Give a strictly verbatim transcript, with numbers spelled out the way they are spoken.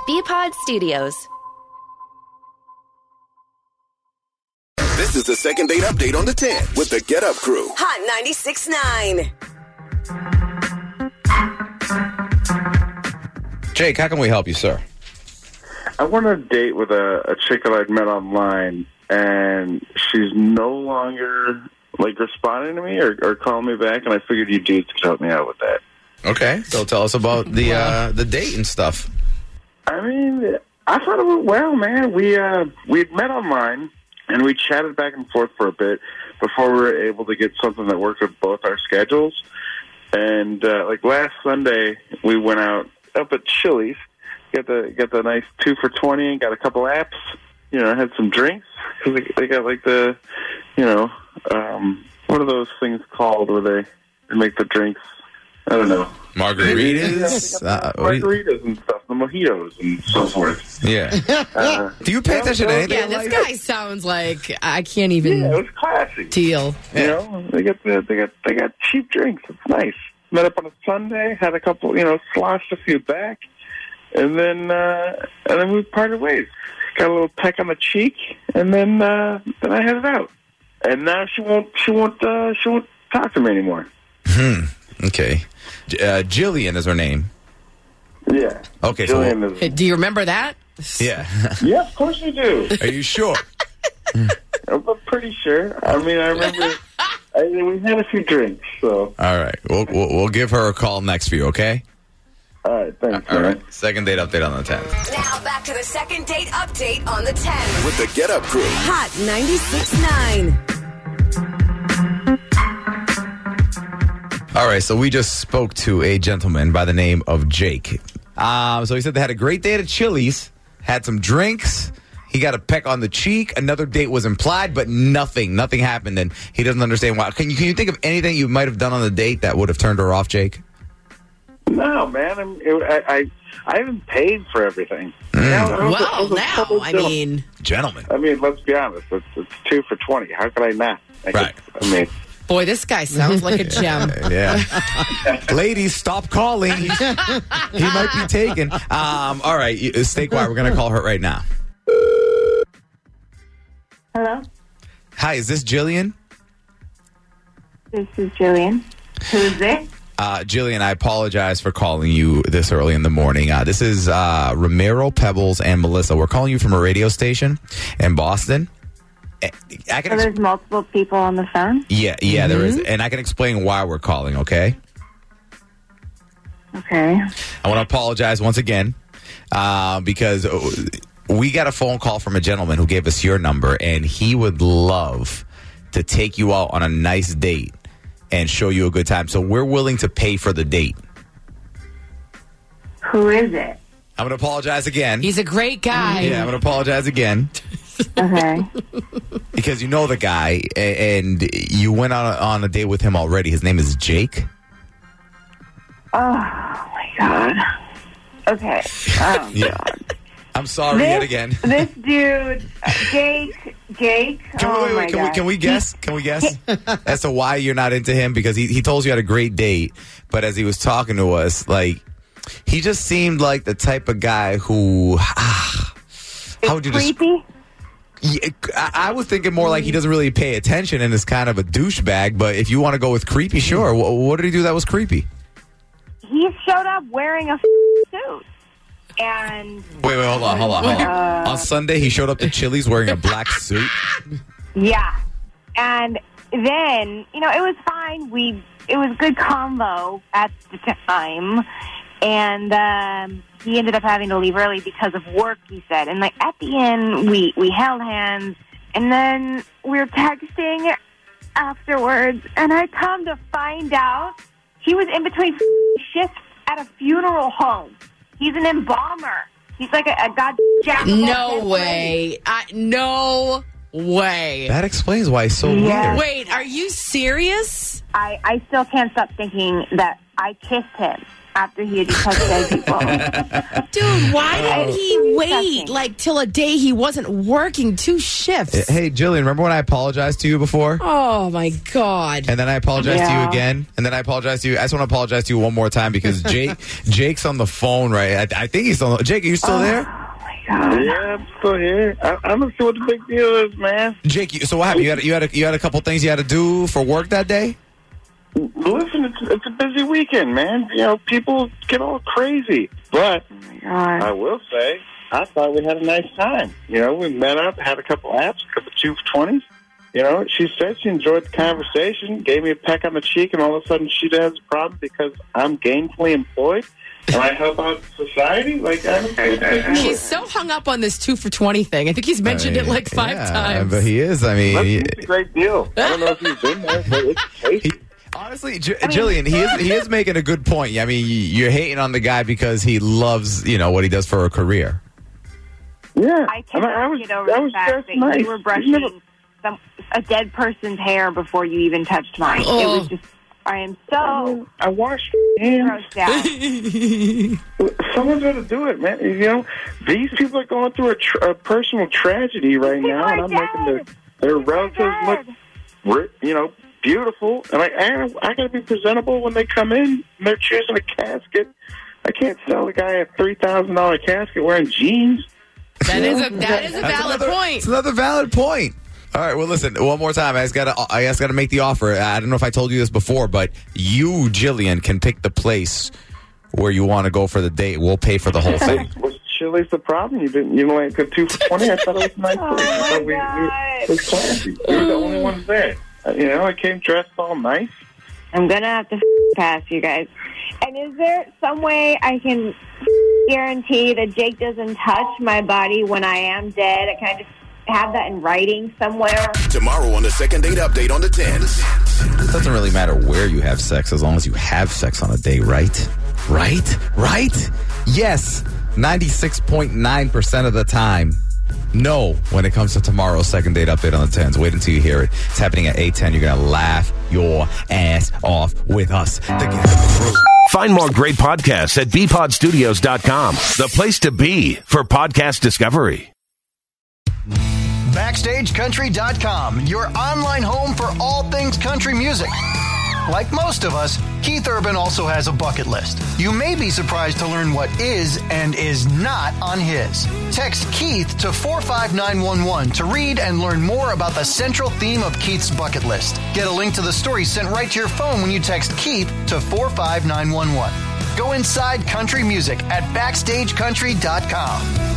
B-Pod Studios. This is the second date update on the ten with the Get Up Crew. Hot ninety-six point nine. Jake, how can we help you, sir? I went on a date with a, a chick that I'd met online, and she's no longer, like, responding to me or, or calling me back, and I figured you dudes could help me out with that. Okay, so tell us about the uh, the date and stuff. I mean, I thought it went well, man. We, uh, we'd met online, and we chatted back and forth for a bit before we were able to get something that worked with both our schedules. And, uh, like, last Sunday, we went out up at Chili's, got the got the nice two for twenty, and got a couple apps. You know, had some drinks because they, they got like the, you know, um, what are those things called where they, they make the drinks? I don't know. Margaritas, yeah, uh, margaritas and stuff, the mojitos and so forth. Yeah. Uh, Do you pay attention to anything? Yeah, this guy sounds like I can't even yeah, it was classy. deal. You know, they got the, they got they got cheap drinks. It's nice. Met up on a Sunday, had a couple, you know, sloshed a few back, and then uh, and then we parted ways. Got a little peck on the cheek, and then uh, then I headed out. And now she won't she won't uh, she won't talk to me anymore. Hmm. Okay. Uh, Jillian is her name. Yeah. Okay. Jillian So is, Hey, do you remember that? yeah. yeah, of course you do. Are you sure? I'm pretty sure. I mean, I remember. I mean, we had a few drinks, so. All right. We'll, we'll we'll give her a call next for you. Okay. All right. Thanks, All man. right. Second date update on the tenth. Now back to the second date update on the ten. With the Get Up Crew. Hot ninety-six point nine. All right, so we just spoke to a gentleman by the name of Jake. Um, so he said they had a great date at Chili's, had some drinks. He got a peck on the cheek. Another date was implied, but nothing, nothing happened, and he doesn't understand why. Can you can you think of anything you might have done on the date that would have turned her off, Jake? No, man. I'm, it, I, I I haven't paid for everything. Mm. Now, it was a- it Well, was a now, couple I gentlemen. mean, Gentlemen. I mean, let's be honest. It's, it's two for twenty. How could I not? I Right. Could, I mean, boy, this guy sounds like a gem. Yeah. Ladies, stop calling. He's, he might be taken. Um, all right, you- stay quiet. We're going to call her right now. Hello, Hi, is this Jillian? this is Jillian. Who's this? Uh, Jillian, I apologize for calling you this early in the morning. Uh, this is uh, Ramiro, Pebbles, and Melissa. We're calling you from a radio station in Boston. I I can So ex- there's multiple people on the phone? yeah, yeah, there is, and I can explain why we're calling. Okay, Okay. I want to apologize once again uh, because we got a phone call from a gentleman who gave us your number, and he would love to take you out on a nice date and show you a good time. So we're willing to pay for the date. Who is it? I'm going to apologize again. He's a great guy. yeah, I'm going to apologize again. Okay. Because you know the guy, a- and you went on a, on a date with him already. His name is Jake. Oh, my God. Okay. Oh, Yeah. God. I'm sorry This, yet again. this dude, uh, Jake, Jake. Can oh, we, wait, my wait, can we God. can we guess? Can we guess as to why you're not into him? Because he he told you had a great date, but as he was talking to us, like he just seemed like the type of guy who. Ah, how would you just? Creepy? Yeah, I I was thinking more like he doesn't really pay attention and is kind of a douchebag. But if you want to go with creepy, sure. What, what did he do that was creepy? He showed up wearing a suit. And Wait, wait, hold on, hold on, hold on. Uh, On Sunday, he showed up to Chili's wearing a black suit. yeah. And then, you know, it was fine. We it was good combo at the time. And um, he ended up having to leave early because of work, he said. And like at the end we, we held hands and then we were texting afterwards, and I come to find out he was in between shifts at a funeral home. He's an embalmer. He's like a, a god jack. No way. I, no way. That explains why he's so Yeah. weird. Wait, are you serious? I, I still can't stop thinking that I kissed him after he had touched dead people. Dude, why didn't he wait Disgusting. like till a day he wasn't working two shifts? Hey, Jillian, remember when I apologized to you before? Oh my God. And then I apologized to you Yeah. again. And then I apologized to you. I just want to apologize to you one more time because Jake, Jake's on the phone, right? I, I think he's on the Jake, are you still there? God. Yeah, I'm still here. I, I don't see what the big deal is, man. Jake, you, so what happened? You had, you, had a, you had a couple things you had to do for work that day? Listen, it's, it's a busy weekend, man. You know, people get all crazy. But I God. will say, I thought we had a nice time. You know, we met up, had a couple apps, a couple two for twenties. You know, she said she enjoyed the conversation, gave me a peck on the cheek, and all of a sudden she has a problem because I'm gainfully employed and I help out society. Like, I don't think it's He's so hung up on this two for twenty thing. I think he's mentioned I mean, it like five yeah, times. But he is. I mean, he, It's a great deal. I don't know if you've been there, but it's tasty. he- honestly, J- Jillian, he is he is making a good point. I mean, you're hating on the guy because he loves, you know, what he does for a career. Yeah, I and cannot I was, get over that the was fact just that nice. you were You brushing never- some, a dead person's hair before you even touched mine. It Oh. was just, I am so I washed hands. grossed out. Someone's got to do it, man. You know, these people are going through a, tr- a personal tragedy right People now, are and I'm making their, dead. their People are relatives look, dead. ri- you know, beautiful. And I, I, I got to be presentable when they come in. And they're choosing a casket. I can't sell the guy a three thousand dollar casket wearing jeans. That is a that is a That's valid another, point. It's another valid point. All right, well, listen, one more time. I just gotta, I just gotta make the offer. I don't know if I told you this before, but you, Jillian, can pick the place where you want to go for the date. We'll pay for the whole thing. Was Chili's the problem? You didn't, you know, like a two for twenty. I thought it was nice. Oh, I my thought we, we, God. it was classy. We were the only ones there. Uh, You know, I came dressed all nice. I'm going to have to pass you guys. And is there some way I can guarantee that Jake doesn't touch my body when I am dead? Can I just have that in writing somewhere? Tomorrow on the second date update on the tens. It doesn't really matter where you have sex as long as you have sex on a date, right? Right? Right? Yes. ninety-six point nine percent of the time. No, when it comes to tomorrow's second date update on the tens. Wait until you hear it. It's happening at eight ten. You're going to laugh your ass off with us. The Get Up Crew. Find more great podcasts at b pod studios dot com, the place to be for podcast discovery. Backstage Country dot com, your online home for all things country music. Like most of us, Keith Urban also has a bucket list. You may be surprised to learn what is and is not on his. Text Keith to four five nine one one to read and learn more about the central theme of Keith's bucket list. Get a link to the story sent right to your phone when you text Keith to four five nine one one. Go inside country music at backstage country dot com.